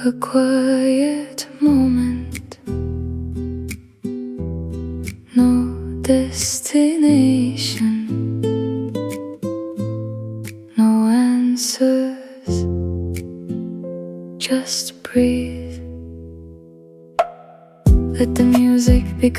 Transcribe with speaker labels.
Speaker 1: a quiet moment, no destination, no answers, just breathe.